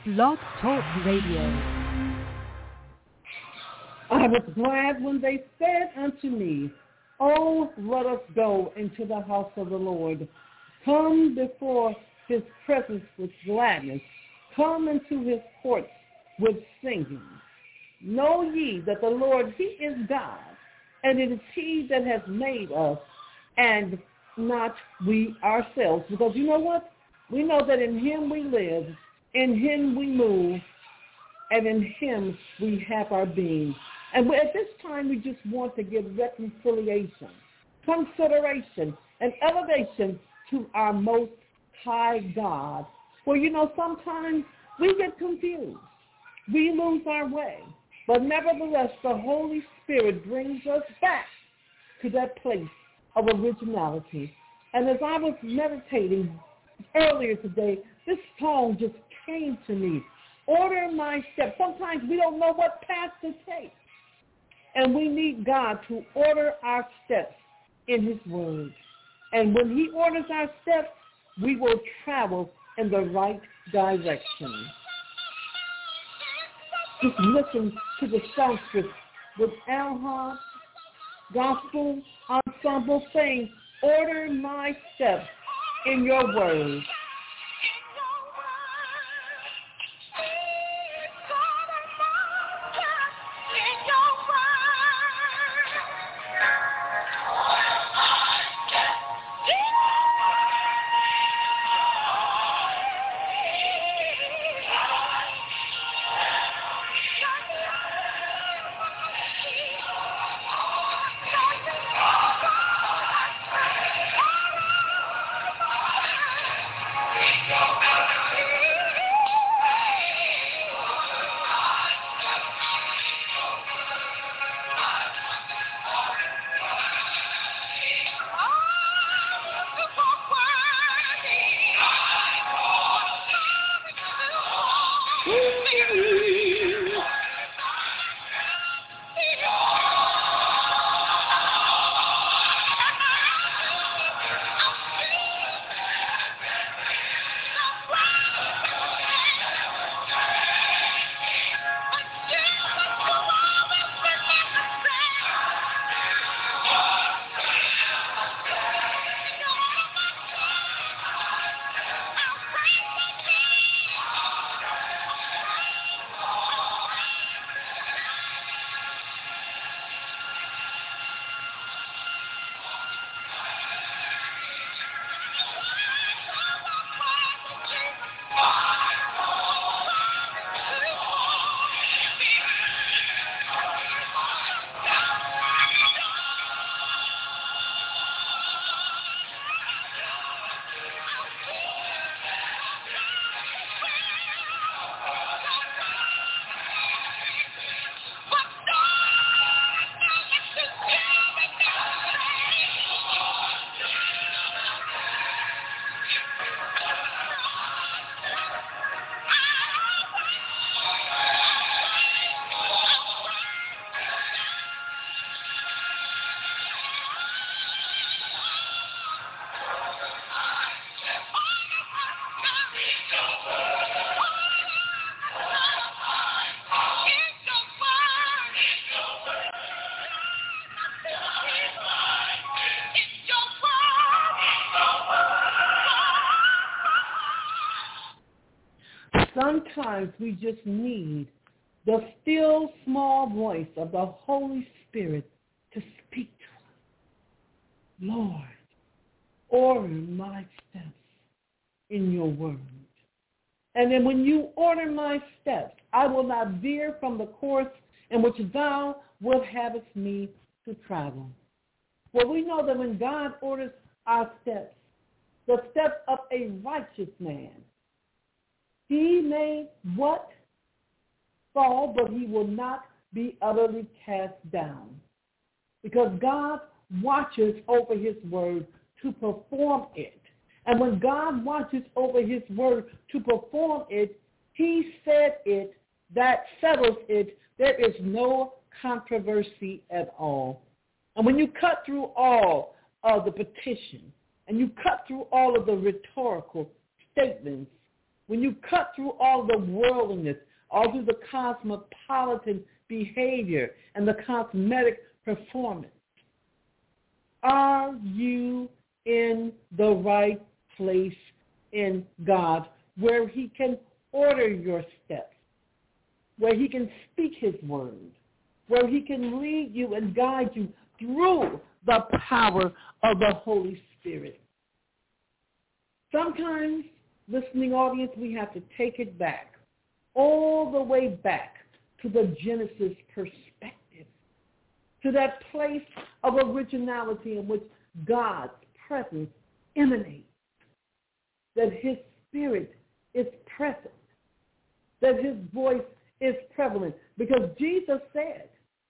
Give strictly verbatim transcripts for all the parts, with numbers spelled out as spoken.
Blog Talk Radio. I was glad when they said unto me, Oh, let us go into the house of the Lord. Come before his presence with gladness. Come into his courts with singing. Know ye that the Lord, he is God, and it is he that has made us, and not we ourselves. Because you know what? We know that in him we live, in him we move, and in him we have our being. And at this time, we just want to give reconciliation, consideration, and elevation to our most high God. For, you know, sometimes we get confused. We lose our way. But nevertheless, the Holy Spirit brings us back to that place of originality. And as I was meditating earlier today, this song just came to me. Order my steps. Sometimes we don't know what path to take. And we need God to order our steps in his word. And when he orders our steps, we will travel in the right direction. Just listen to the songstress with Alha Gospel Ensemble saying, order my steps in your word. Sometimes we just need the still small voice of the Holy Spirit to speak to us. Lord, order my steps in your word. And then when you order my steps, I will not veer from the course in which thou wilt havest me to travel. Well, we know that when God orders our steps, the steps of a righteous man, he may what? Fall, but he will not be utterly cast down. Because God watches over his word to perform it. And when God watches over his word to perform it, he said it, that settles it. There is no controversy at all. And when you cut through all of the petition, and you cut through all of the rhetorical statements, when you cut through all the worldliness, all through the cosmopolitan behavior and the cosmetic performance, are you in the right place in God where he can order your steps, where he can speak his word, where he can lead you and guide you through the power of the Holy Spirit? Sometimes, listening audience, we have to take it back, all the way back to the Genesis perspective, to that place of originality in which God's presence emanates, that his spirit is present, that his voice is prevalent. Because Jesus said,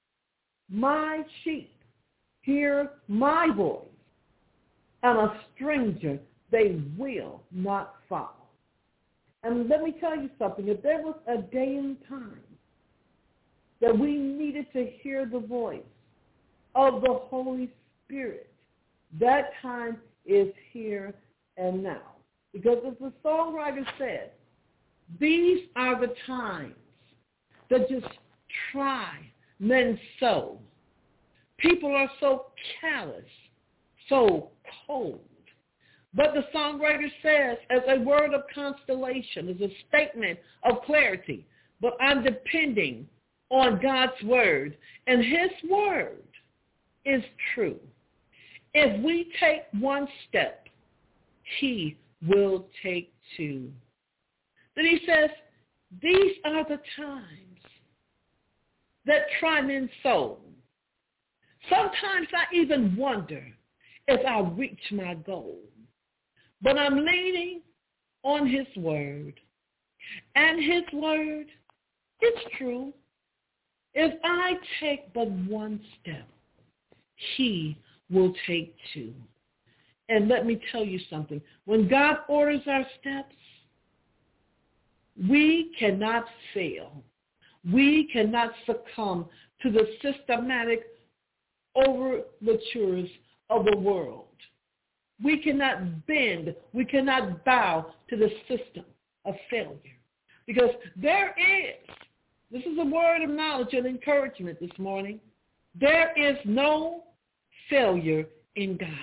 my sheep hear my voice, and a stranger they will not follow. And let me tell you something. If there was a day and time that we needed to hear the voice of the Holy Spirit, that time is here and now. Because as the songwriter said, these are the times that just try men so. People are so callous, so cold. But the songwriter says, as a word of constellation, as a statement of clarity, but I'm depending on God's word, and his word is true. If we take one step, he will take two. Then he says, these are the times that try men's soul. Sometimes I even wonder if I'll reach my goal. But I'm leaning on his word. And his word is true. If I take but one step, he will take two. And let me tell you something. When God orders our steps, we cannot fail. We cannot succumb to the systematic overtures of the world. We cannot bend. We cannot bow to the system of failure. Because there is, this is a word of knowledge and encouragement this morning, there is no failure in God.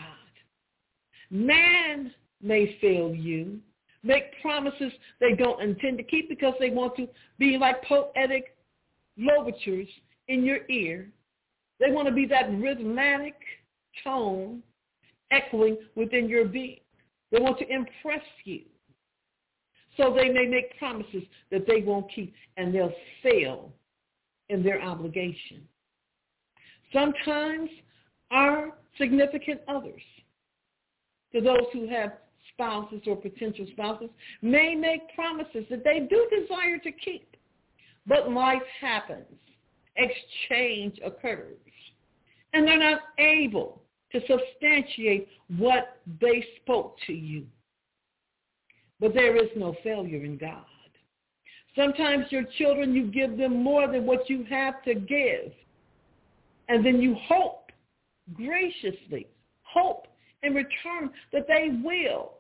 Man may fail you, make promises they don't intend to keep because they want to be like poetic overtures in your ear. They want to be that rhythmic tone echoing within your being. They want to impress you. So they may make promises that they won't keep, and they'll fail in their obligation. Sometimes our significant others, to those who have spouses or potential spouses, may make promises that they do desire to keep, but life happens. Exchange occurs, and they're not able to substantiate what they spoke to you. But there is no failure in God. Sometimes your children, you give them more than what you have to give. And then you hope, graciously, hope in return that they will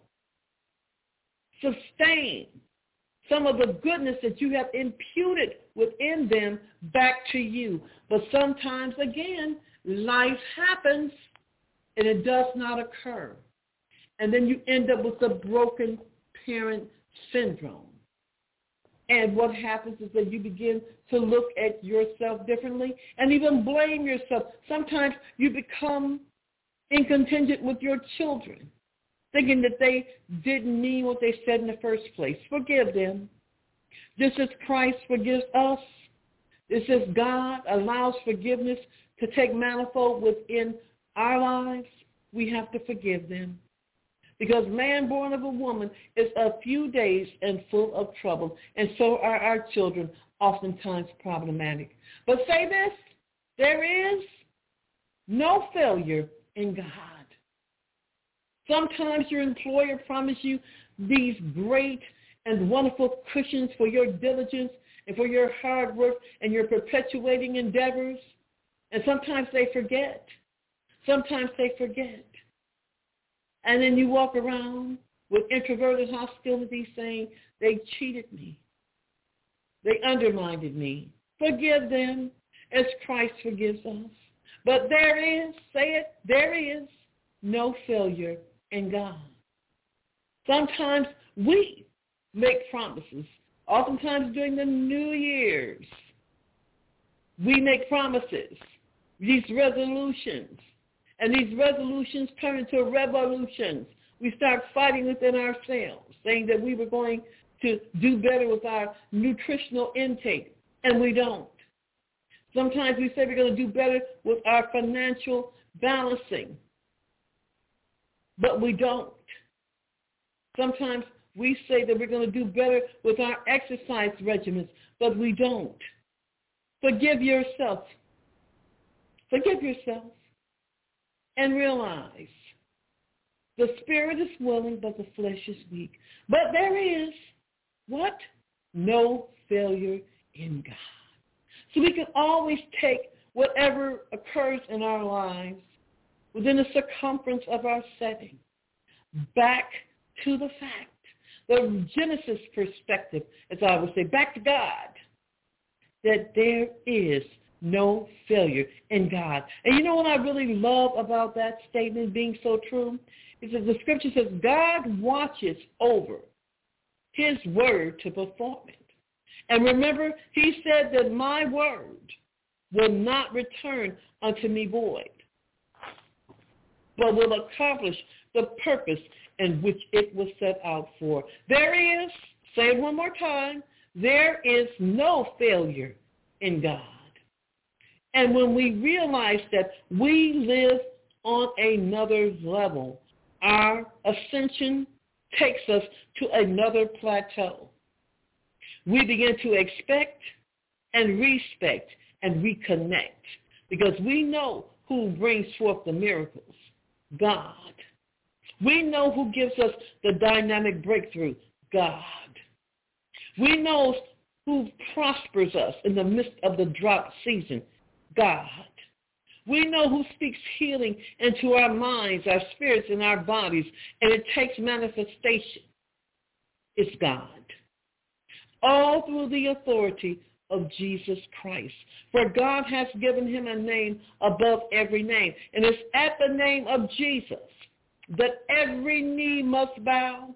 sustain some of the goodness that you have imputed within them back to you. But sometimes, again, life happens and it does not occur. And then you end up with the broken parent syndrome. And what happens is that you begin to look at yourself differently and even blame yourself. Sometimes you become incontingent with your children, thinking that they didn't mean what they said in the first place. Forgive them. Just as Christ forgives us, just as God allows forgiveness to take manifold within our lives, we have to forgive them. Because man born of a woman is a few days and full of trouble, and so are our children, oftentimes problematic. But say this, there is no failure in God. Sometimes your employer promises you these great and wonderful cushions for your diligence and for your hard work and your perpetuating endeavors, and sometimes they forget. Sometimes they forget. And then you walk around with introverted hostility, saying, they cheated me. They undermined me. Forgive them as Christ forgives us. But there is, say it, there is no failure in God. Sometimes we make promises. Oftentimes during the New Year's, we make promises, these resolutions, and these resolutions turn into revolutions. We start fighting within ourselves, saying that we were going to do better with our nutritional intake, and we don't. Sometimes we say we're going to do better with our financial balancing, but we don't. Sometimes we say that we're going to do better with our exercise regimens, but we don't. Forgive yourself. Forgive yourself and realize the spirit is willing, but the flesh is weak. But there is, what? No failure in God. So we can always take whatever occurs in our lives within the circumference of our setting back to the fact, the Genesis perspective, as I would say, back to God, that there is no failure in God. And you know what I really love about that statement being so true? Is that the scripture says God watches over his word to perform it. And remember, he said that my word will not return unto me void, but will accomplish the purpose in which it was set out for. There is, say it one more time, there is no failure in God. And when we realize that we live on another level, our ascension takes us to another plateau. We begin to expect and respect and reconnect because we know who brings forth the miracles, God. We know who gives us the dynamic breakthrough, God. We know who prospers us in the midst of the drought season, God. We know who speaks healing into our minds, our spirits, and our bodies, and it takes manifestation. It's God. All through the authority of Jesus Christ. For God has given him a name above every name. And it's at the name of Jesus that every knee must bow,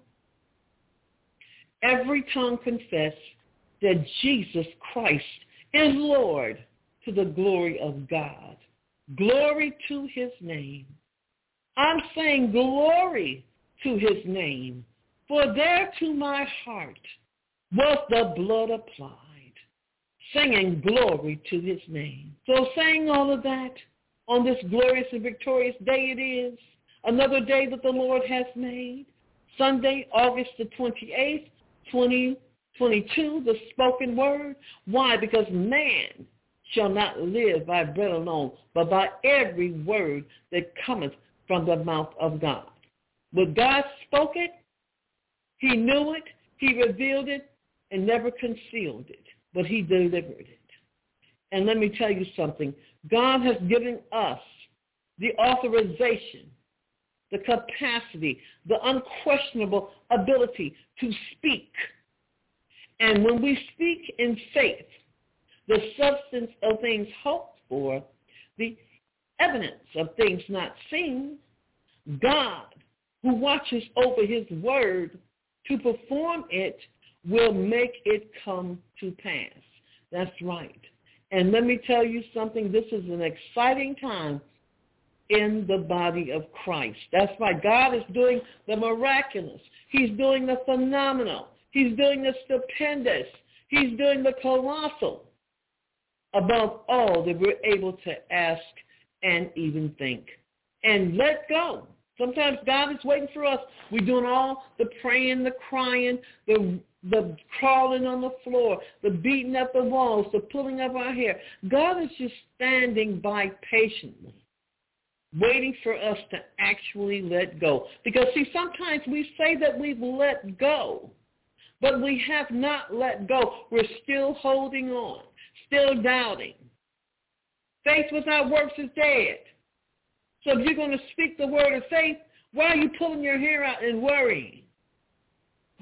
every tongue confess that Jesus Christ is Lord, to the glory of God. Glory to his name. I'm saying glory to his name, for there to my heart was the blood applied, singing glory to his name. So saying all of that on this glorious and victorious day it is, another day that the Lord has made, Sunday, August the twenty-eighth, twenty twenty-two, the spoken word. Why? Because man shall not live by bread alone, but by every word that cometh from the mouth of God. When God spoke it, he knew it, he revealed it, and never concealed it, but he delivered it. And let me tell you something. God has given us the authorization, the capacity, the unquestionable ability to speak. And when we speak in faith, the substance of things hoped for, the evidence of things not seen, God, who watches over his word to perform it, will make it come to pass. That's right. And let me tell you something. This is an exciting time in the body of Christ. That's right. God is doing the miraculous. He's doing the phenomenal. He's doing the stupendous. He's doing the colossal above all that we're able to ask and even think. And let go. Sometimes God is waiting for us. We're doing all the praying, the crying, the the crawling on the floor, the beating up the walls, the pulling of our hair. God is just standing by patiently, waiting for us to actually let go. Because, see, sometimes we say that we've let go, but we have not let go. We're still holding on, still doubting. Faith without works is dead. So if you're going to speak the word of faith, why are you pulling your hair out and worrying?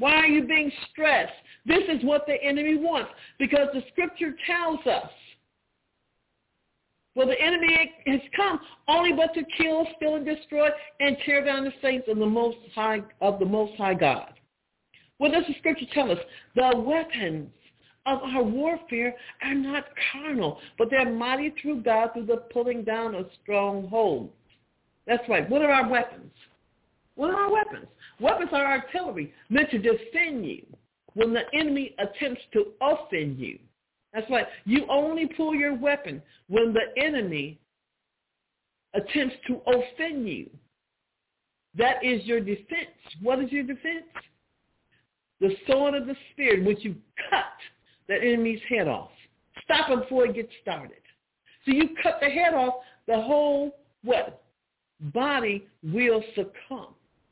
Why are you being stressed? This is what the enemy wants, because the scripture tells us, well, the enemy has come only but to kill, steal, and destroy, and tear down the saints of the Most High of the Most High God. What does the scripture tell us? The weapons of our warfare are not carnal, but they're mighty through God through the pulling down of strongholds. That's right. What are our weapons? What are our weapons? Weapons are artillery meant to defend you when the enemy attempts to offend you. That's right. You only pull your weapon when the enemy attempts to offend you. That is your defense. What is your defense? The sword of the Spirit, which you cut the enemy's head off. Stop him before he gets started. So you cut the head off, the whole what? Body will succumb.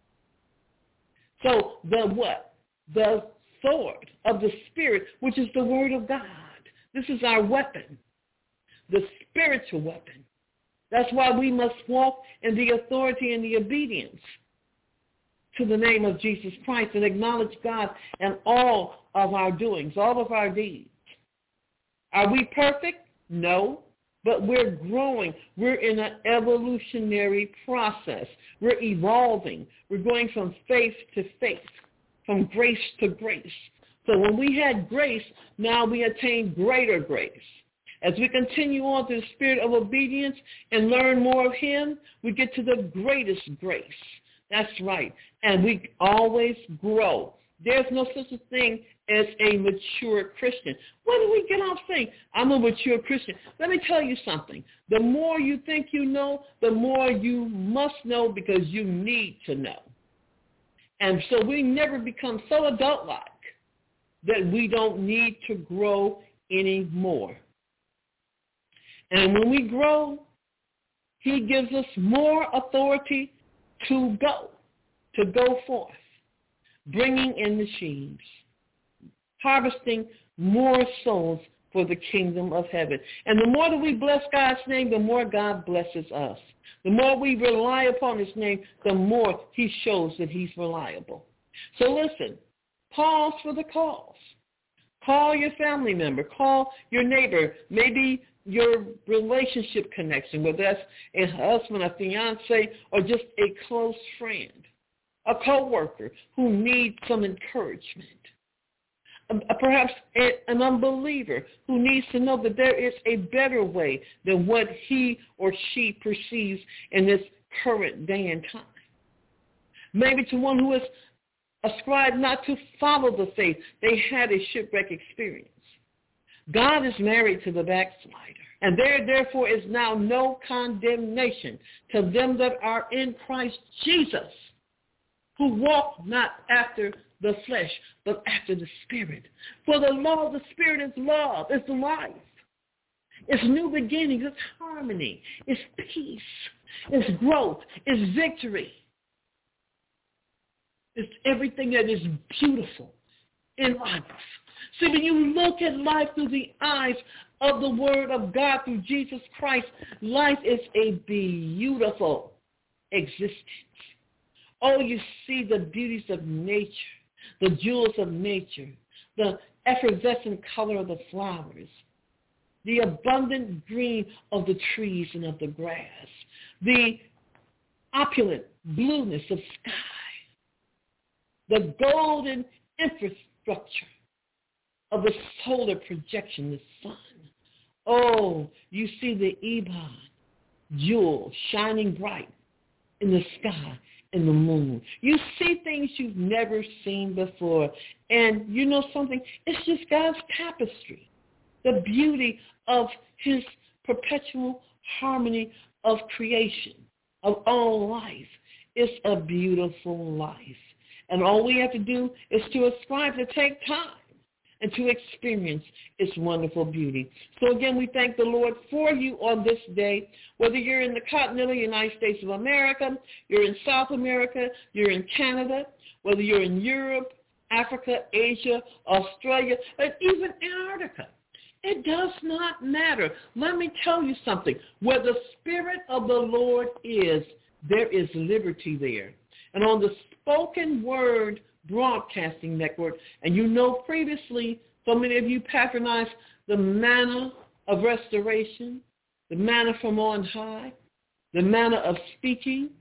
So the what? The sword of the Spirit, which is the Word of God. This is our weapon, the spiritual weapon. That's why we must walk in the authority and the obedience to the name of Jesus Christ and acknowledge God in all of our doings, all of our deeds. Are we perfect? No, but we're growing. We're in an evolutionary process. We're evolving. We're going from faith to faith, from grace to grace. So when we had grace, now we attain greater grace. As we continue on through the spirit of obedience and learn more of him, we get to the greatest grace. That's right. And we always grow. There's no such a thing as a mature Christian. What do we get off saying? I'm a mature Christian. Let me tell you something. The more you think you know, the more you must know because you need to know. And so we never become so adult-like that we don't need to grow anymore. And when we grow, he gives us more authority to go, to go forth, bringing in the sheaves, harvesting more souls for the kingdom of heaven. And the more that we bless God's name, the more God blesses us. The more we rely upon his name, the more he shows that he's reliable. So listen, pause for the cause. Call your family member. Call your neighbor. Maybe your relationship connection, whether that's a husband, a fiance, or just a close friend, a coworker who needs some encouragement. Perhaps an unbeliever who needs to know that there is a better way than what he or she perceives in this current day and time. Maybe to one who is ascribed not to follow the faith. They had a shipwreck experience. God is married to the backslider, and there therefore is now no condemnation to them that are in Christ Jesus, who walk not after the flesh, but after the Spirit. For the law of the Spirit is love, it's life. It's new beginnings, it's harmony, it's peace, it's growth, it's victory. It's everything that is beautiful in life. See, when you look at life through the eyes of the Word of God through Jesus Christ, life is a beautiful existence. Oh, you see the beauties of nature, the jewels of nature, the effervescent color of the flowers, the abundant green of the trees and of the grass, the opulent blueness of sky, the golden infrastructure of the solar projection, the sun. Oh, you see the Ebon jewel shining bright in the sky and the moon. You see things you've never seen before. And you know something? It's just God's tapestry, the beauty of his perpetual harmony of creation, of all life. It's a beautiful life. And all we have to do is to ascribe, to take time and to experience its wonderful beauty. So again, we thank the Lord for you on this day, whether you're in the continental United States of America, you're in South America, you're in Canada, whether you're in Europe, Africa, Asia, Australia, and even Antarctica. It does not matter. Let me tell you something. Where the Spirit of the Lord is, there is liberty there. And on the spoken word Broadcasting Network. And you know previously, so many of you patronized the manna of restoration, the manna from on high, the manna of speaking.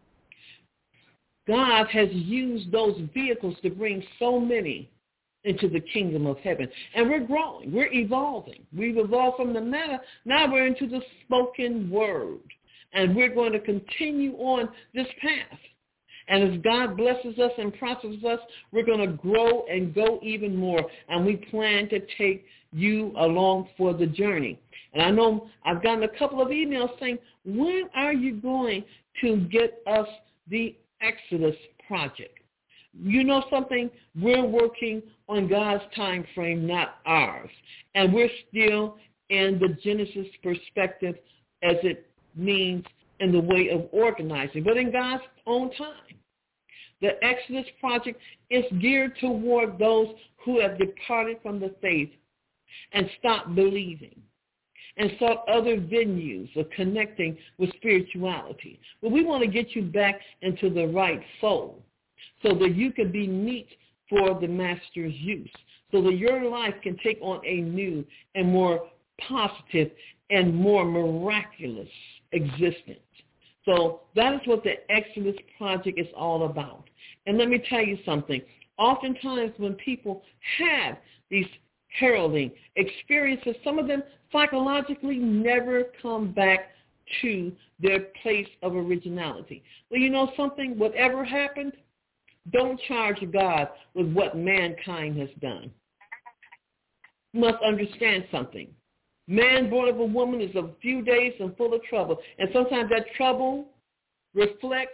God has used those vehicles to bring so many into the kingdom of heaven. And we're growing. We're evolving. We've evolved from the manna. Now we're into the spoken word. And we're going to continue on this path. And as God blesses us and prospers us, we're going to grow and go even more. And we plan to take you along for the journey. And I know I've gotten a couple of emails saying, when are you going to get us the Exodus project? You know something? We're working on God's time frame, not ours. And we're still in the Genesis perspective as it means in the way of organizing, but in God's own time. The Exodus project is geared toward those who have departed from the faith and stopped believing and sought other venues of connecting with spirituality. But we want to get you back into the right fold so that you can be meat for the master's use, so that your life can take on a new and more positive and more miraculous existence. So that is what the Exodus project is all about. And let me tell you something. Oftentimes when people have these heralding experiences, some of them psychologically never come back to their place of originality. Well, you know something? Whatever happened, don't charge God with what mankind has done. You must understand something. Man born of a woman is a few days and full of trouble. And sometimes that trouble reflects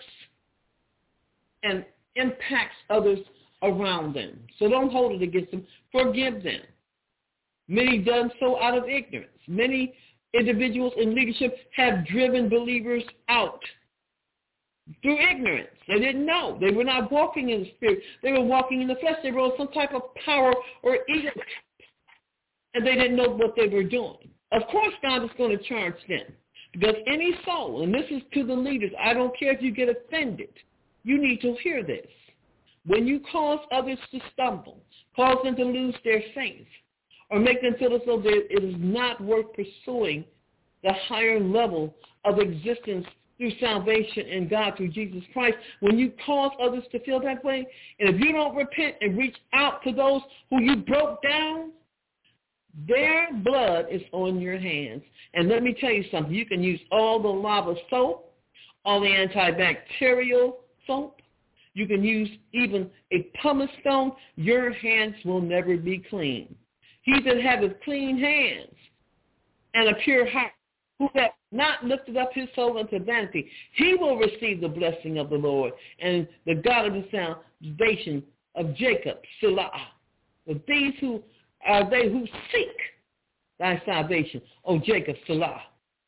and impacts others around them. So don't hold it against them. Forgive them. Many done so out of ignorance. Many individuals in leadership have driven believers out through ignorance. They didn't know. They were not walking in the spirit. They were walking in the flesh. They were on some type of power or ego. And they didn't know what they were doing. Of course, God is going to charge them. Because any soul, and this is to the leaders, I don't care if you get offended, you need to hear this. When you cause others to stumble, cause them to lose their faith, or make them feel as though it is not worth pursuing the higher level of existence through salvation in God through Jesus Christ, when you cause others to feel that way, and if you don't repent and reach out to those who you broke down, their blood is on your hands. And let me tell you something. You can use all the lava soap, all the antibacterial soap. You can use even a pumice stone. Your hands will never be clean. He that haveth clean hands and a pure heart, who hath not lifted up his soul unto vanity, he will receive the blessing of the Lord and the God of the salvation of Jacob, Selah. But these who are they who seek thy salvation, O Jacob, Selah.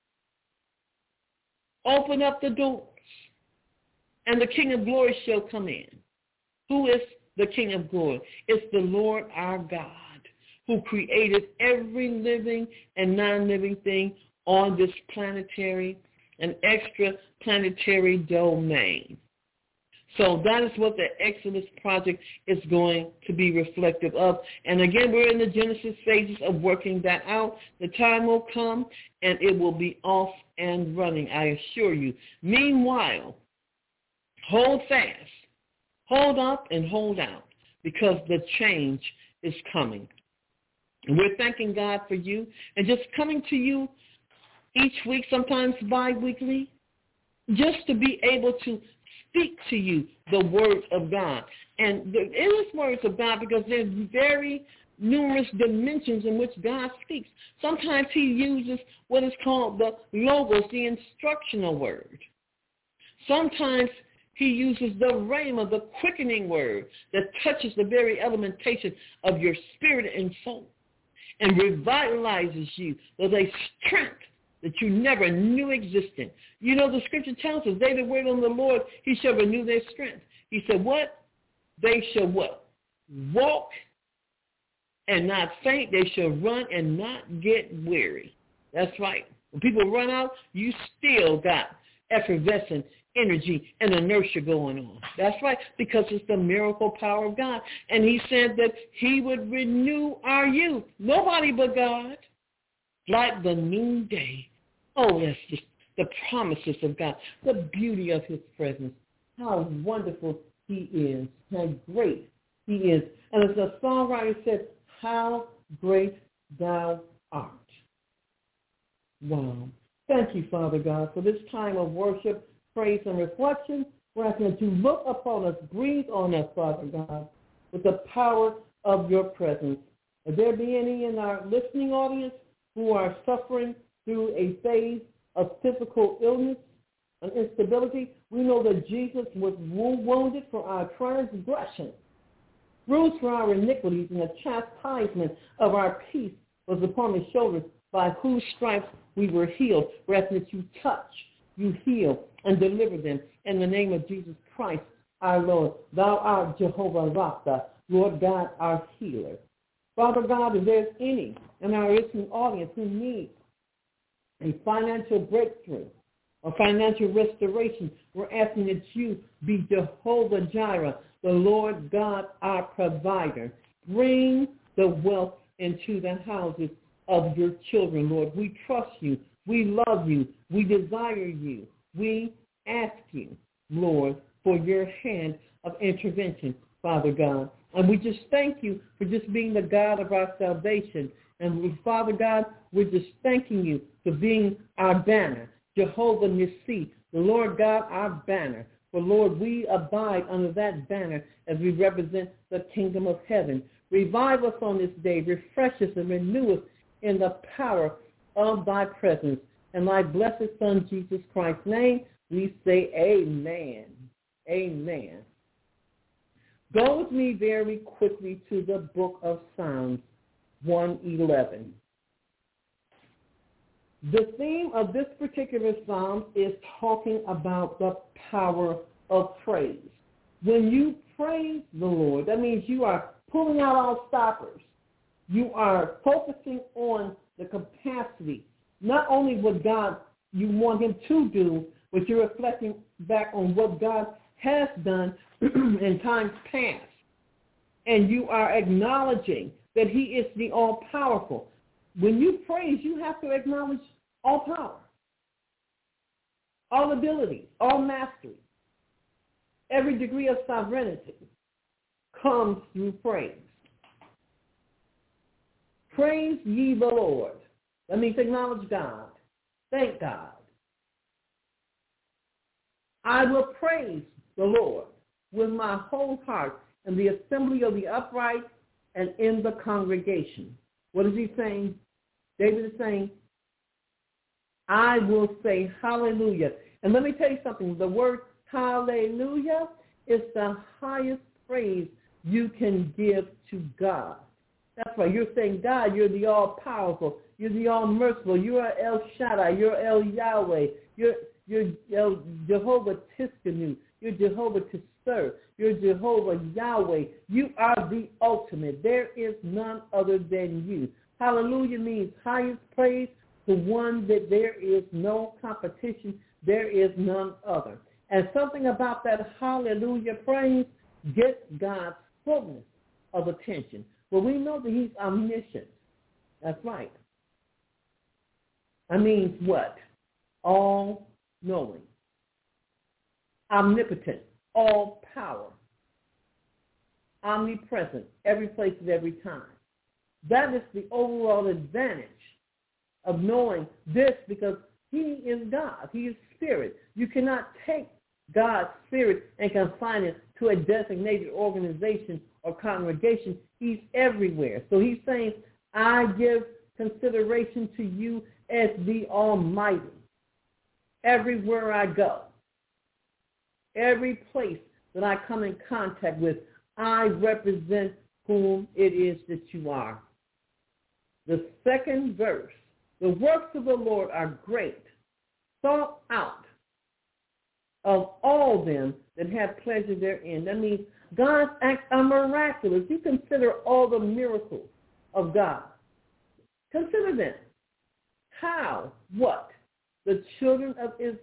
Open up the doors, and the King of glory shall come in. Who is the King of glory? It's the Lord our God, who created every living and non-living thing on this planetary and extra-planetary domain. So that is what the Exodus project is going to be reflective of. And again, we're in the Genesis phases of working that out. The time will come, and it will be off and running, I assure you. Meanwhile, hold fast, hold up, and hold out, because the change is coming. And we're thanking God for you, and just coming to you each week, sometimes bi-weekly, just to be able to speak to you the words of God. And the, it is words of God because there's very numerous dimensions in which God speaks. Sometimes he uses what is called the logos, the instructional word. Sometimes he uses the rhema, the quickening word that touches the very elementation of your spirit and soul and revitalizes you with a strength that you never knew existed. You know, the scripture tells us, they that wait on the Lord, he shall renew their strength. He said, what? They shall what? Walk and not faint. They shall run and not get weary. That's right. When people run out, you still got effervescence energy and inertia going on. That's right, because it's the miracle power of God. And he said that he would renew our youth. Nobody but God. Like the noonday. Oh, yes, the, the promises of God, the beauty of his presence. How wonderful he is. How great he is. And as the songwriter said, how great thou art. Wow. Thank you, Father God, for this time of worship, praise, and reflection. We're asking that you look upon us, breathe on us, Father God, with the power of your presence. If there be any in our listening audience who are suffering through a phase of physical illness and instability, we know that Jesus was wounded for our transgressions, bruised for our iniquities, and the chastisement of our peace was upon his shoulders, by whose stripes we were healed. We're asking that you touch, you heal, and deliver them in the name of Jesus Christ, our Lord. Thou art Jehovah Rapha, Lord God, our healer. Father God, if there's any in our listening audience who needs a financial breakthrough or financial restoration, we're asking that you be Jehovah Jireh, the Lord God, our provider. Bring the wealth into the houses of your children, Lord. We trust you. We love you. We desire you. We ask you, Lord, for your hand of intervention, Father God. And we just thank you for just being the God of our salvation. And we, Father God, we're just thanking you for being our banner, Jehovah Nissi, the Lord God, our banner. For, Lord, we abide under that banner as we represent the kingdom of heaven. Revive us on this day. Refresh us and renew us in the power of thy presence. In thy blessed Son, Jesus Christ's name, we say amen. Amen. Go with me very quickly to the book of Psalms one eleven. The theme of this particular psalm is talking about the power of praise. When you praise the Lord, that means you are pulling out all stoppers. You are focusing on the capacity, not only what God, you want him to do, but you're reflecting back on what God has done in times past. And you are acknowledging that he is the all-powerful. When you praise, you have to acknowledge all power, all ability, all mastery. Every degree of sovereignty comes through praise. Praise ye the Lord. That means acknowledge God. Thank God. I will praise the Lord with my whole heart in the assembly of the upright and in the congregation. What is he saying? David is saying, I will say hallelujah. And let me tell you something. The word hallelujah is the highest praise you can give to God. That's right. You're saying, God, you're the all-powerful. You're the all-merciful. You're El Shaddai. You're El Yahweh. You're, you're El Jehovah Tiskanu. You're Jehovah Tisser. You're Jehovah Yahweh. You are the ultimate. There is none other than you. Hallelujah means highest praise, the one that there is no competition. There is none other. And something about that hallelujah praise gets God's fullness of attention. Well, we know that he's omniscient. That's right. That means what? All-knowing. Omnipotent. All-power. Omnipresent. Every place at every time. That is the overall advantage of knowing this, because he is God. He is spirit. You cannot take God's spirit and confine it to a designated organization or congregation. He's everywhere. So he's saying, I give consideration to you as the Almighty. Everywhere I go, every place that I come in contact with, I represent whom it is that you are. The second verse, the works of the Lord are great, sought out of all them that have pleasure therein. That means God's acts are miraculous. You consider all the miracles of God. Consider them. How, what the children of Israel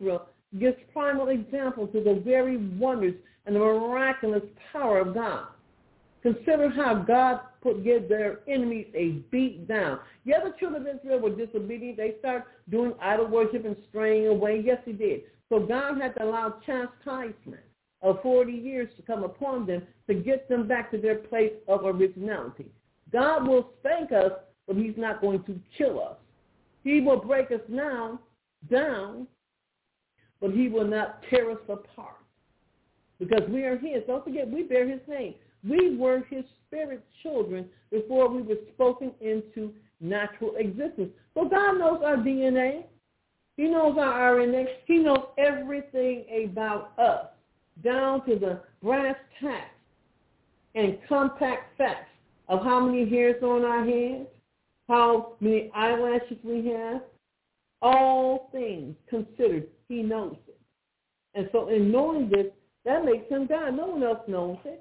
gives primal example to the very wonders and the miraculous power of God. Consider how God put give their enemies a beat down. Yeah, the children of Israel were disobedient. They started doing idol worship and straying away. Yes, he did. So God had to allow chastisement of forty years to come upon them to get them back to their place of originality. God will spank us, but he's not going to kill us. He will break us now down, but he will not tear us apart because we are his. Don't forget, we bear his name. We were his spirit children before we were spoken into natural existence. So God knows our D N A. He knows our R N A. He knows everything about us, down to the brass tacks and compact facts of how many hairs on our heads, how many eyelashes we have, all things considered, he knows it. And so in knowing this, that makes him God. No one else knows it.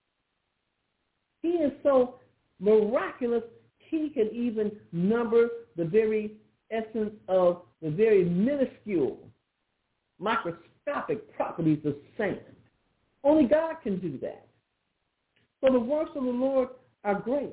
He is so miraculous, he can even number the very essence of the very minuscule, microscopic properties of sand. Only God can do that. So the works of the Lord are great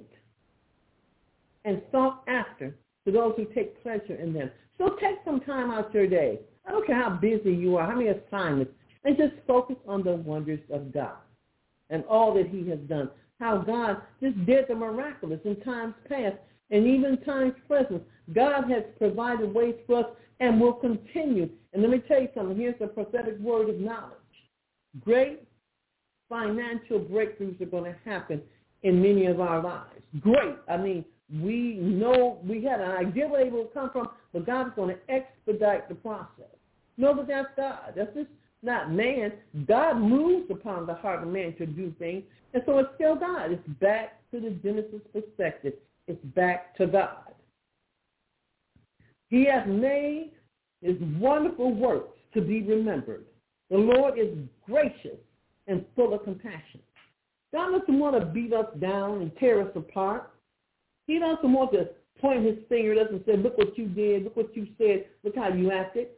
and sought after to those who take pleasure in them. So take some time out your day. I don't care how busy you are, how many assignments, and just focus on the wonders of God and all that he has done. How God just did the miraculous in times past and even times present. God has provided ways for us and will continue. And let me tell you something. Here's a prophetic word of knowledge. Great financial breakthroughs are going to happen in many of our lives. Great. I mean, we know we had an idea where they will come from, but God is going to expedite the process. No, but that's God. That's just not man. God moves upon the heart of man to do things, and so it's still God. It's back to the Genesis perspective. It's back to God. He has made his wonderful works to be remembered. The Lord is gracious and full of compassion. God doesn't want to beat us down and tear us apart. He doesn't want to point his finger at us and say, look what you did, look what you said, look how you acted.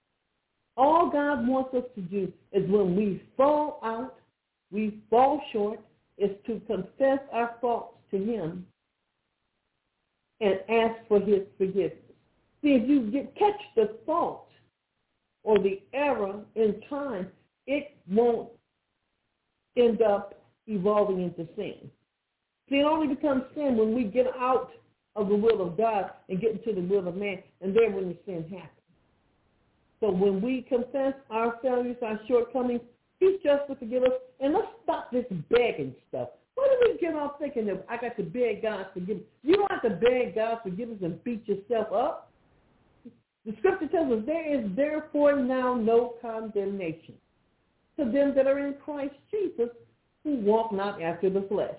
All God wants us to do is when we fall out, we fall short, is to confess our faults to him and ask for his forgiveness. See, if you get, catch the fault or the error in time, it won't end up evolving into sin. See, it only becomes sin when we get out of the will of God and get into the will of man, and then when the sin happens. So when we confess our failures, our shortcomings, he's just to forgive us. And let's stop this begging stuff. Why do we get off thinking that I got to beg God forgiveness? You don't have to beg God forgiveness and beat yourself up. The scripture tells us there is therefore now no condemnation to them that are in Christ Jesus, who walk not after the flesh,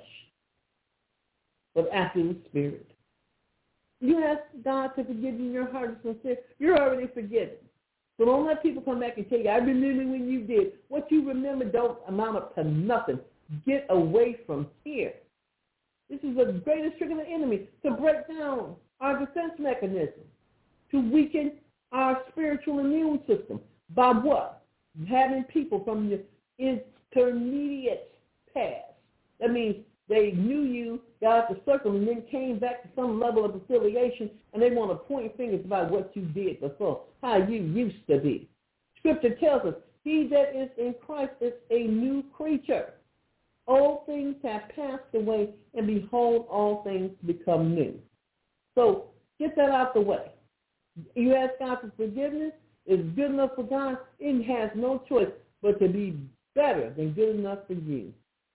but after the Spirit. You ask God to forgive you in your heart is sincere, you're already forgiven. So don't let people come back and tell you, I remember when you did. What you remember don't amount up to nothing. Get away from here. This is the greatest trick of the enemy, to break down our defense mechanism, to weaken our spiritual immune system. By what? Having people from the intermediate past. That means they knew you, got the circle, and then came back to some level of affiliation, and they want to point fingers about what you did before, how you used to be. Scripture tells us, he that is in Christ is a new creature. Old things have passed away, and behold, all things become new. So get that out the way. You ask God for forgiveness. It's good enough for God. It has no choice but to be better than good enough for you.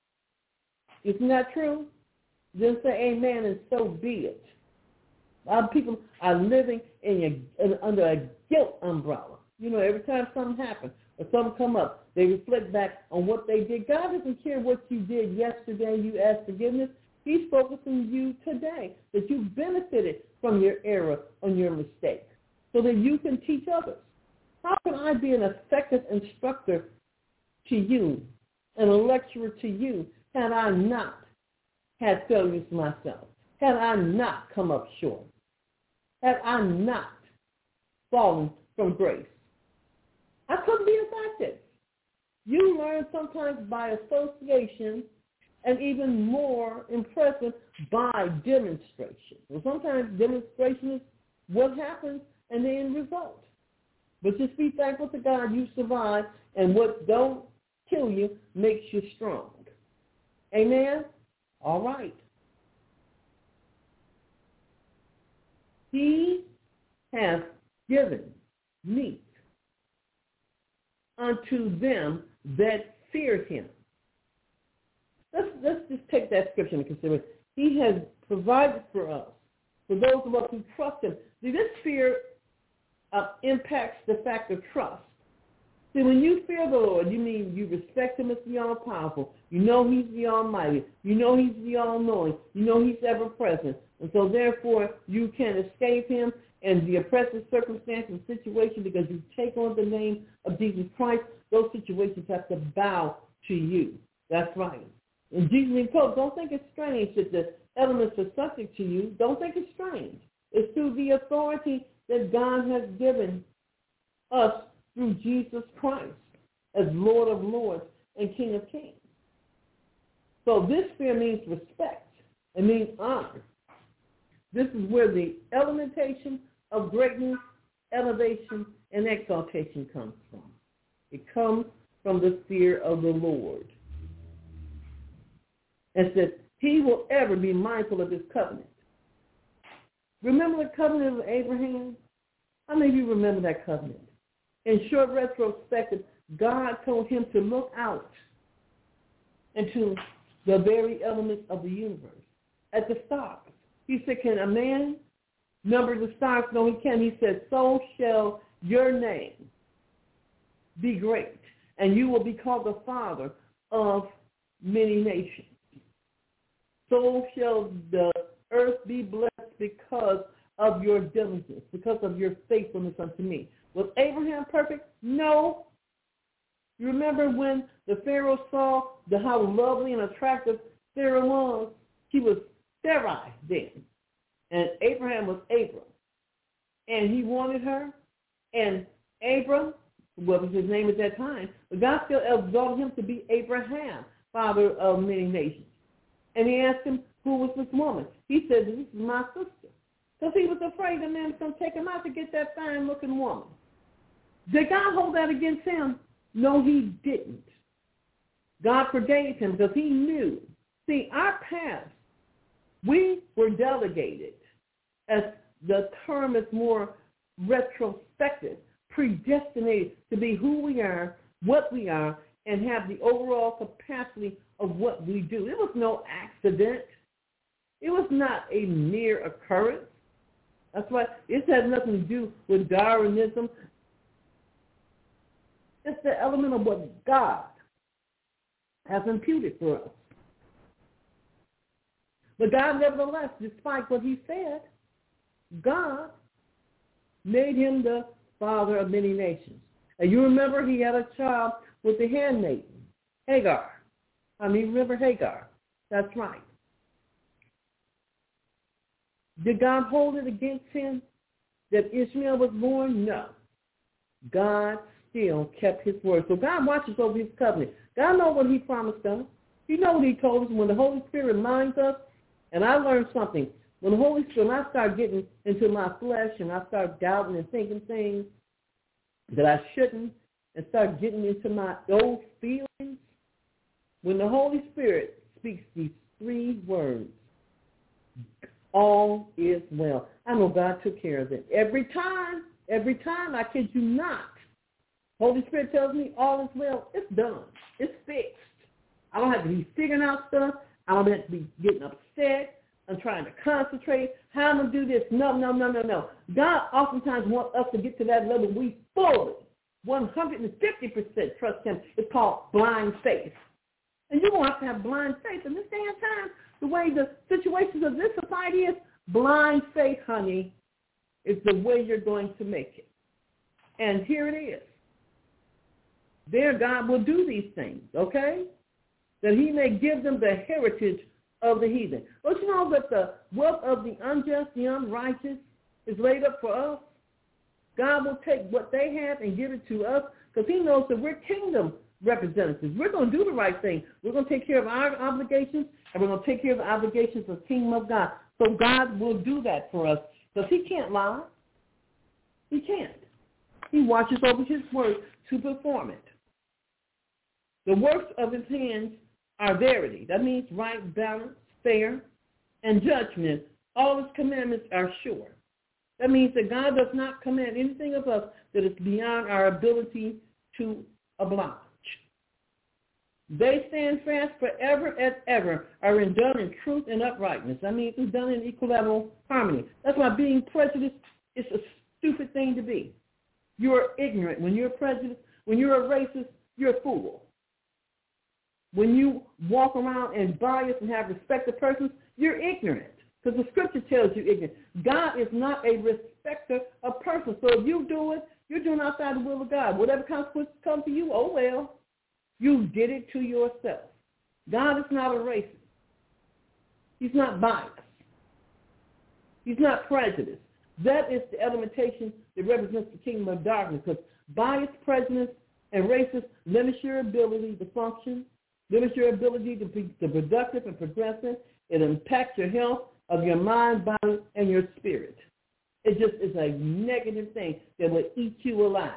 Isn't that true? Just say amen and so be it. A lot of people are living in a, in, under a guilt umbrella. You know, every time something happens or something come up, they reflect back on what they did. God doesn't care what you did yesterday. You asked forgiveness. He's focusing you today, that you benefited from your error and your mistake so that you can teach others. How can I be an effective instructor to you and a lecturer to you had I not had failures myself? Had I not come up short? Had I not fallen from grace? I couldn't be effective. You learn sometimes by association and even more impressive by demonstration. Well, sometimes demonstration is what happens and the end result. But just be thankful to God you survived, and what don't kill you makes you strong. Amen? All right. He has given meat unto them that fear him. Let's, let's just take that scripture into consideration. He has provided for us, for those of us who trust him. See, this fear uh, impacts the fact of trust. See, when you fear the Lord, you mean you respect him as the all-powerful. You know he's the almighty. You know he's the all-knowing. You know he's ever-present. And so, therefore, you can escape him and the oppressive circumstance and situation because you take on the name of Jesus Christ. Those situations have to bow to you. That's right. And Jesus imposed, don't think it's strange that the elements are subject to you. Don't think it's strange. It's through the authority that God has given us through Jesus Christ as Lord of Lords and King of Kings. So this fear means respect. It means honor. This is where the elementation of greatness, elevation, and exaltation comes from. It comes from the fear of the Lord. And says he will ever be mindful of his covenant. Remember the covenant of Abraham? How many of you remember that covenant? In short retrospective, God told him to look out into the very elements of the universe, at the stars. He said, can a man number the stars? No, he can. He said, so shall your name be great, and you will be called the father of many nations. So shall the earth be blessed because of your diligence, because of your faithfulness unto me. Was Abraham perfect? No. You remember when the Pharaoh saw the, how lovely and attractive Sarah was? He was Sarai then, and Abraham was Abram. And he wanted her, and Abram, what was his name at that time, but God still exalted him to be Abraham, father of many nations. And he asked him, who was this woman? He said, this is my sister. Because he was afraid the man was going to take him out to get that fine-looking woman. Did God hold that against him? No, he didn't. God forgave him because he knew. See, our past, we were delegated, as the term is more retrospective, predestinated to be who we are, what we are, and have the overall capacity of what we do. It was no accident. It was not a mere occurrence. That's why it has nothing to do with Darwinism. It's the element of what God has imputed for us. But God, nevertheless, despite what he said, God made him the father of many nations. And you remember he had a child with the handmaiden, Hagar. I mean, remember Hagar. That's right. Did God hold it against him that Ishmael was born? No. God still kept his word. So God watches over his covenant. God knows what he promised us. He knows what he told us. When the Holy Spirit reminds us, and I learned something. When the Holy Spirit, when I start getting into my flesh and I start doubting and thinking things that I shouldn't, and start getting into my old feelings, when the Holy Spirit speaks these three words, all is well. I know God took care of it. Every time, every time, I kid you not, Holy Spirit tells me all is well. It's done. It's fixed. I don't have to be figuring out stuff. I don't have to be getting upset. I'm trying to concentrate. How I'm going to do this? No, no, no, no, no. God oftentimes wants us to get to that level. We fully, one hundred fifty percent trust him. It's called blind faith. And you won't have to have blind faith. In this day and time, the way the situations of this society is, blind faith, honey, is the way you're going to make it. And here it is. There God will do these things, okay? That he may give them the heritage of the heathen. Don't you know that the wealth of the unjust, the unrighteous is laid up for us? God will take what they have and give it to us because he knows that we're kingdom representatives. We're going to do the right thing. We're going to take care of our obligations, and we're going to take care of the obligations of the kingdom of God. So God will do that for us, because he can't lie. He can't. He watches over his word to perform it. The works of his hands are verity. That means right, balance, fair, and judgment. All his commandments are sure. That means that God does not command anything of us that is beyond our ability to oblige. They stand fast forever and ever, are done in truth and uprightness. I mean, it's done in equitable harmony. That's why being prejudiced is a stupid thing to be. You're ignorant. When you're prejudiced, when you're a racist, you're a fool. When you walk around and bias and have respect of persons, you're ignorant, because the scripture tells you ignorant. God is not a respecter of persons. So if you do it, you're doing outside the will of God. Whatever consequences come to you, oh well. You did it to yourself. God is not a racist. He's not biased. He's not prejudiced. That is the elementation that represents the kingdom of darkness, because bias, prejudice, and racist limits your ability to function, limits your ability to be to productive and progressive. It impacts your health of your mind, body, and your spirit. It just is a negative thing that will eat you alive.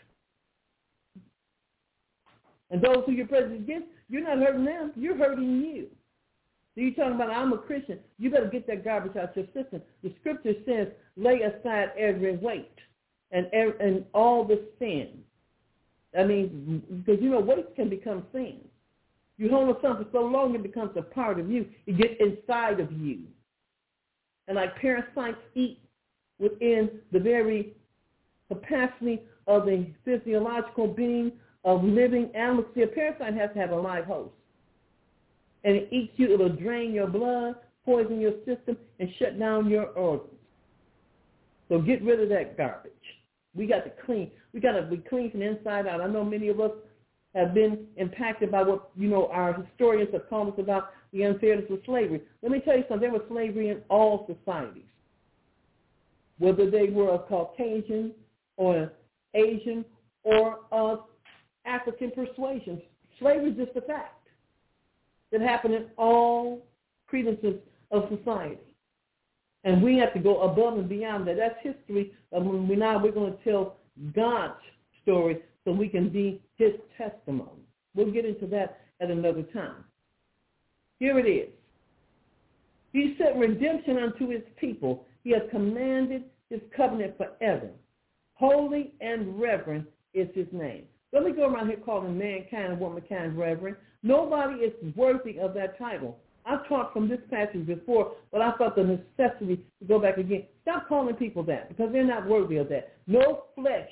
And those who you're prejudiced against, you're not hurting them. You're hurting you. So you're talking about, I'm a Christian. You better get that garbage out your system. The scripture says, lay aside every weight and and all the sin. I mean, because, you know, weights can become sin. You hold on something so long, it becomes a part of you. It gets inside of you. And like parasites eat within the very capacity of the physiological being of living animals. See, a parasite has to have a live host. And it eats you, it'll drain your blood, poison your system, and shut down your organs. So get rid of that garbage. We got to clean. We got to be clean from the inside out. I know many of us have been impacted by what, you know, our historians have told us about the unfairness of slavery. Let me tell you something. There was slavery in all societies, whether they were of Caucasian or Asian or of African persuasion. Slavery is just a fact that happened in all credences of society. And we have to go above and beyond that. That's history. And we now we're going to tell God's story so we can be his testimony. We'll get into that at another time. Here it is. He set redemption unto his people. He has commanded his covenant forever. Holy and reverend is his name. Let me go around here calling mankind and womankind reverend. Nobody is worthy of that title. I've taught from this passage before, but I felt the necessity to go back again. Stop calling people that, because they're not worthy of that. No flesh,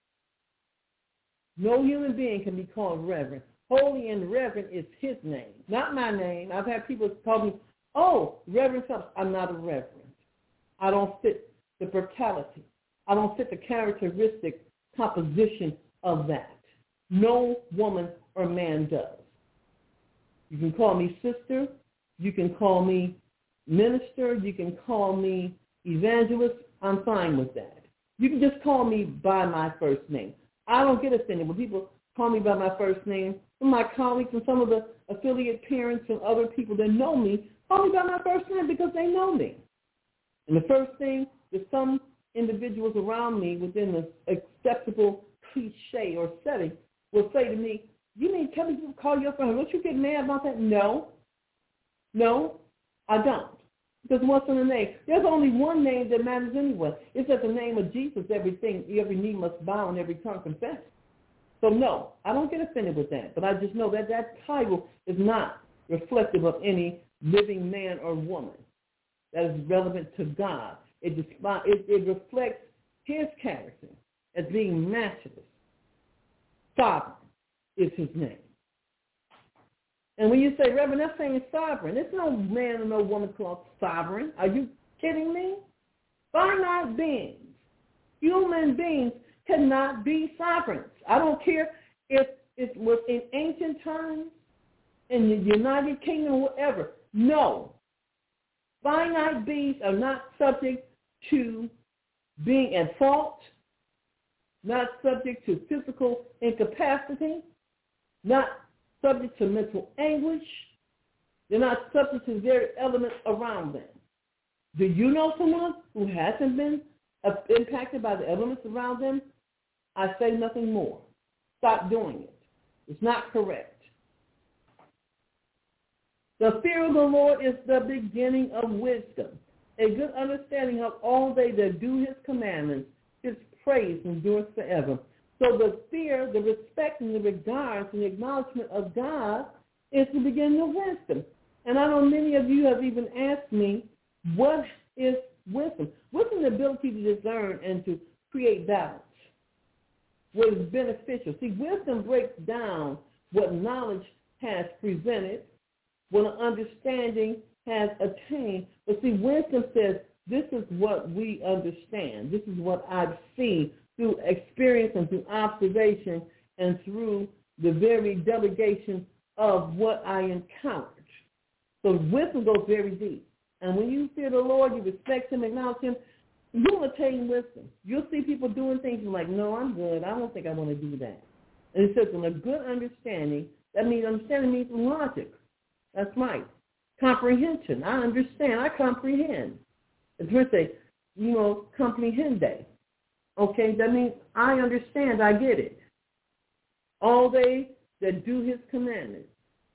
no human being can be called reverend. Holy and reverend is his name, not my name. I've had people call me, oh, Reverend something. I'm not a reverend. I don't fit the brutality. I don't fit the characteristic composition of that. No woman or man does. You can call me sister. You can call me minister. You can call me evangelist. I'm fine with that. You can just call me by my first name. I don't get offended when people call me by my first name. Some of my colleagues and some of the affiliate parents and other people that know me call me by my first name because they know me. And the first thing that some individuals around me within the acceptable cliche or setting will say to me, you mean tell me to call your friend? Don't you get mad about that? No. No, I don't. Because what's in the name? There's only one name that matters anyway. It's at the name of Jesus, everything, every knee must bow and every tongue confess. So no, I don't get offended with that. But I just know that that title is not reflective of any living man or woman that is relevant to God. It, it, it reflects his character as being matchless. Sovereign is his name. And when you say, Reverend, that's saying sovereign. There's no man or no woman called sovereign. Are you kidding me? Finite beings, human beings cannot be sovereigns. I don't care if it was in ancient times, in the United Kingdom, whatever. No. Finite beings are not subject to being at fault, not subject to physical incapacity, not subject to mental anguish. They're not subject to the very elements around them. Do you know someone who hasn't been uh, impacted by the elements around them? I say nothing more. Stop doing it. It's not correct. The fear of the Lord is the beginning of wisdom. A good understanding of all they that do his commandments, his praise endures forever. So the fear, the respect, and the regard and the acknowledgement of God is the beginning of wisdom. And I know many of you have even asked me, what is wisdom? Wisdom is the ability to discern and to create balance, what is beneficial. See, wisdom breaks down what knowledge has presented, what an understanding has attained. But see, wisdom says, this is what we understand. This is what I've seen through experience and through observation and through the very delegation of what I encountered. So wisdom goes very deep. And when you fear the Lord, you respect him, acknowledge him, you'll attain wisdom. You'll see people doing things and like, no, I'm good. I don't think I want to do that. And it says, in a good understanding, that means understanding means logic. That's right. Comprehension. I understand. I comprehend. It's what they, you know, comprehende. Okay, that means I understand. I get it. All they that do his commandments,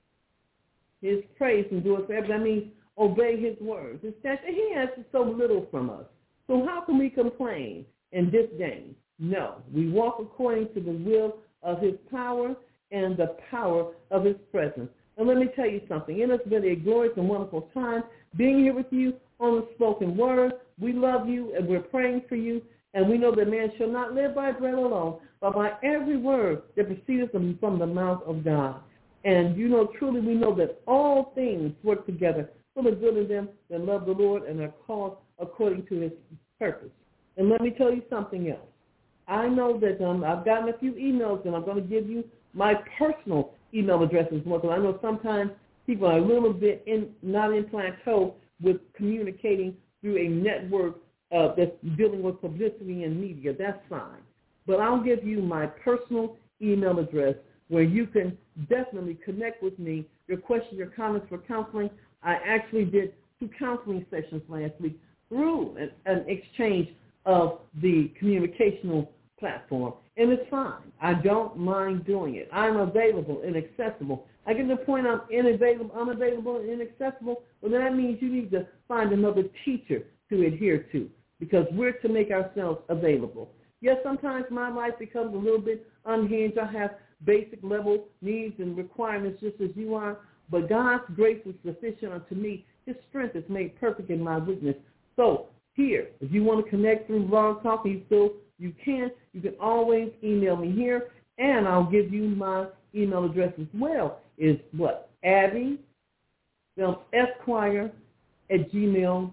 his praise endures forever. That means obey his words. It's that he asks so little from us. So how can we complain in this day? No. We walk according to the will of his power and the power of his presence. And let me tell you something. It has been a glorious and wonderful time being here with you on the spoken word. We love you, and we're praying for you. And we know that man shall not live by bread alone, but by every word that proceedeth from the mouth of God. And, you know, truly we know that all things work together for the good of them that love the Lord and are called according to his purpose. And let me tell you something else. I know that um, I've gotten a few emails, and I'm going to give you my personal email address as well, because I know sometimes people are a little bit in, not in plateau with communicating through a network uh, that's dealing with publicity and media. That's fine. But I'll give you my personal email address where you can definitely connect with me. Your questions, your comments for counseling. I actually did two counseling sessions last week through an, an exchange of the communicational platform. And it's fine. I don't mind doing it. I'm available and accessible. I get to the point I'm unavailable, unavailable and inaccessible, well, then that means you need to find another teacher to adhere to, because we're to make ourselves available. Yes, sometimes my life becomes a little bit unhinged. I have basic level needs and requirements just as you are, but God's grace is sufficient unto me. His strength is made perfect in my weakness. So here, if you want to connect through Blog Talk, you still you can. You can always email me here, and I'll give you my email address as well. Is what? Abby, Esquire at gmail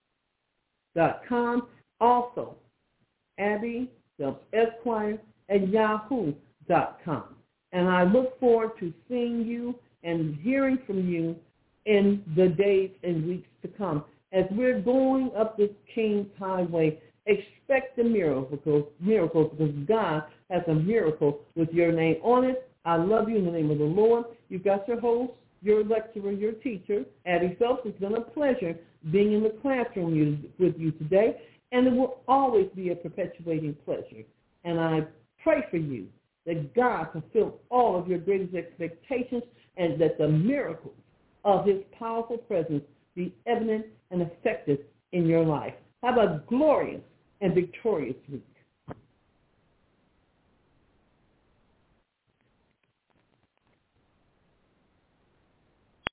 dot com. Also, Abby, Esquire at yahoo dot com. And I look forward to seeing you and hearing from you in the days and weeks to come. As we're going up this King's Highway, expect the miracles, miracles because God has a miracle with your name on it. I love you in the name of the Lord. You've got your host, your lecturer, your teacher, Addie Phelps. It's been a pleasure being in the classroom with you today, and it will always be a perpetuating pleasure. And I pray for you that God fulfill all of your greatest expectations and that the miracles of his powerful presence be evident and effective in your life. Have a glorious and victorious week.